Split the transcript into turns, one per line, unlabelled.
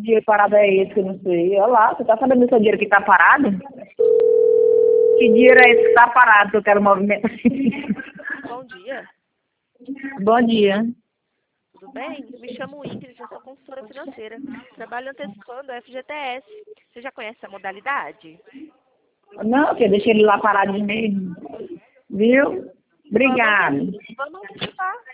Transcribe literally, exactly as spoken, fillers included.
dinheiro parado é esse que eu não sei? Olha lá, você tá sabendo do seu dinheiro que tá parado? Que dinheiro é esse que tá parado que eu quero movimentar?
Bom dia.
Bom dia.
Tudo bem? Me chamo Ingrid, eu sou consultora financeira. Trabalho antecipando a F G T S. Você já conhece a modalidade?
Não, que eu deixei ele lá parado mesmo. Viu? Obrigado.
Vamos, vamos antecipar.